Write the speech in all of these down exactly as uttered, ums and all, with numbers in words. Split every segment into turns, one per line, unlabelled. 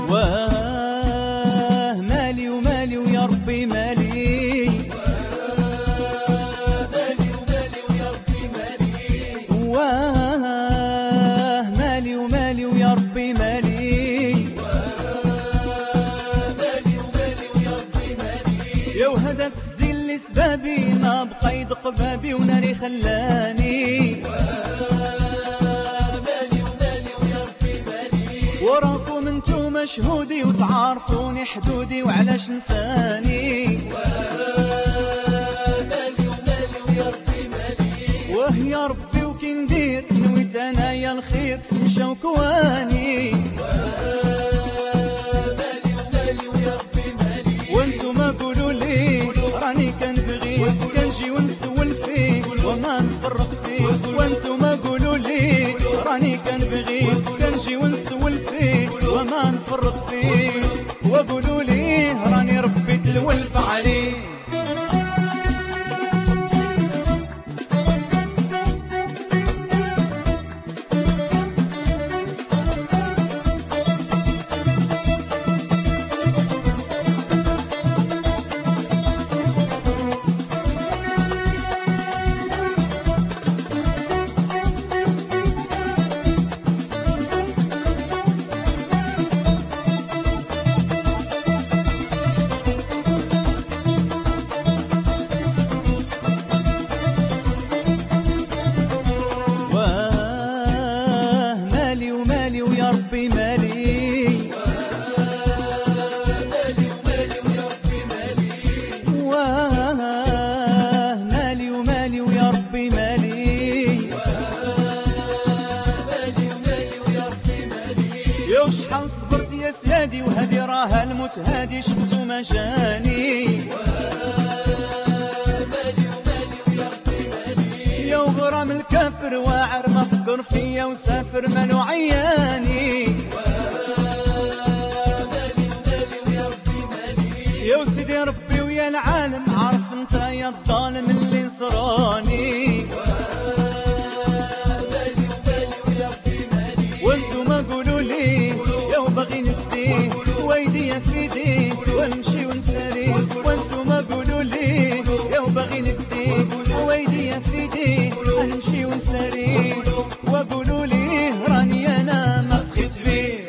واه مالي ومالي ويا ربي مالي،
مالي ومالي ويا ربي مالي،
واه مالي ومالي ويا ربي مالي،
مالي ومالي ويا ربي مالي.
يا وهداك الزين اللي سبابي ما بقى يدق بابي وناري خلاني،
مالي ومالي ويا ربي مالي،
وراكم انتو مشهودي وتعارفوني حدودي وعلاش نساني،
مالي ومالي ويا ربي مالي،
واه يا ربي وكي ندير نويت انايا الخير مشاو كواني،
مالي ومالي ويا ربي مالي.
وانتو ما قولوا لي راني كنبغي كنجي ونسول فيه وما نفرق فيه، وانتو ما قولوا لي راني كنبغي كنجي ونسول فيه وما نفرق فيه، وقولوا لي راني ربيت الولف عليه. واه مالي ومالي ويا ربي مالي،
مالي ومالي ويا ربي مالي،
واه مالي ومالي ويا ربي مالي،
مالي ومالي ويا ربي مالي.
يا وشحال صبرت يا سيادي وهادي راها الموت هادي شفتو ما جاني،
مالي ومالي ويا ربي مالي،
يا وغرام الكافر واعر ما فكر فيا وسافر مالو عياني،
مالي ومالي ويا ربي مالي،
يا وسيدي ربي ويا العالم عارف انت يا الظالم اللي نصراني،
مالي ومالي ويا ربي مالي،
وانتو ما قولوا لي يا وباغي ندي ويدي في يدي ونمشي ونساري، وانتو ما قولوا لي يا وباغي ندي ويدي في يدي ونمشي ونساري، وقولوا لي راني انا ما سخيت فيه.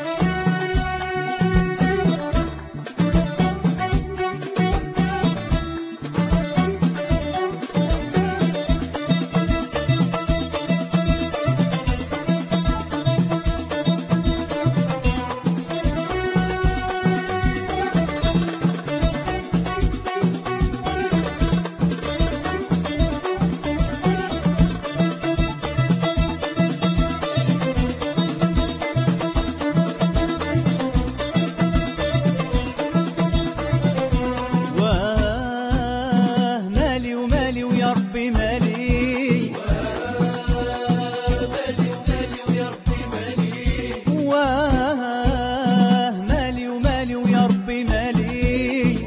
واه مالي ومالي ويا ربي مالي،
مالي ومالي ويا ربي مالي،
واه مالي ومالي ويا ربي مالي،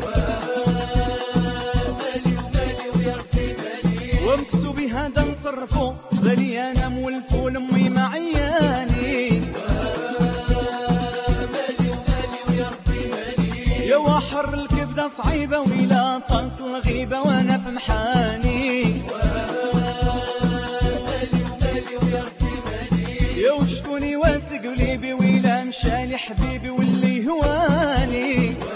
مالي ومالي ويا ربي مالي،
ومكتوبي هذا نصرفو زالي انا مولفو لامي ما عياني،
مالي ومالي ويا ربي مالي،
يا وحر الكبده صعيبه ويلا طلت الغيبه وانا في محاني،
مالي ومالي ويا ربي مالي،
يا وشكوني واسق قلبي ويلا مشالي حبيبي واللي هواني،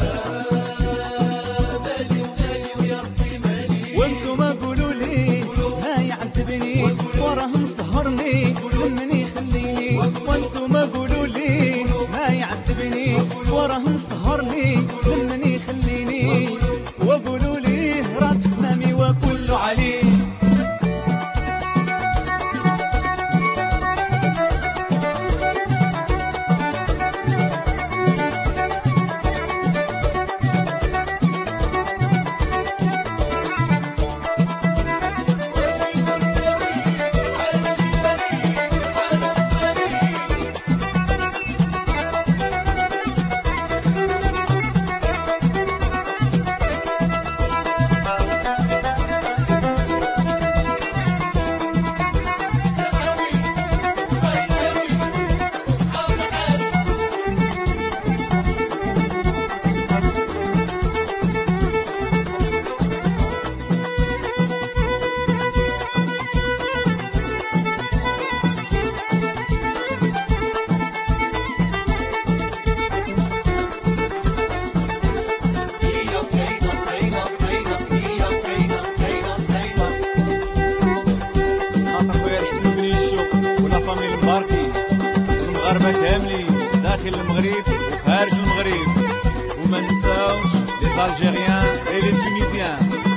مالي ومالي ويا ربي مالي،
وانتو ما قولوا لي ما يعذبني وراه مسهرني لمني خليني، وانتو ما قولوا لي ما يعذبني وراه مسهرني لمني خليني، وقولوا لي رات حمامي وكله عليه. خارج المغرب وما ننساوش les Algériens et les Tunisiens.